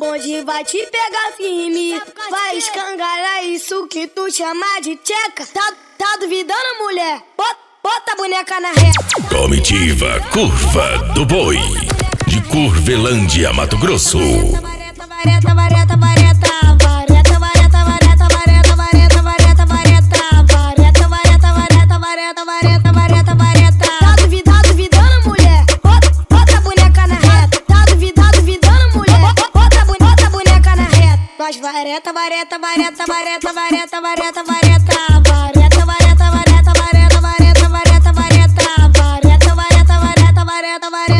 bonde vai te pegar firme. Vai escangalhar isso que tu chama de tcheca. Tá duvidando, mulher? Bota a boneca na reta. Comitiva Curva do Boi, de Curvelândia, Mato Grosso. Vareta, vareta, vareta, vareta, vareta, vareta, vareta, vareta, vareta, vareta, vareta, vareta, vareta, vareta, vareta, vareta, vareta. Tá duvidando, mulher? Bota a boneca na reta. Tá duvidando, mulher? Bota a boneca na reta. Nós vareta, vareta, vareta, vareta, vareta, vareta, vareta, vareta, vareta, vareta, vareta, vareta, vareta, vareta, vareta, vareta, vareta, vareta, vareta, vareta.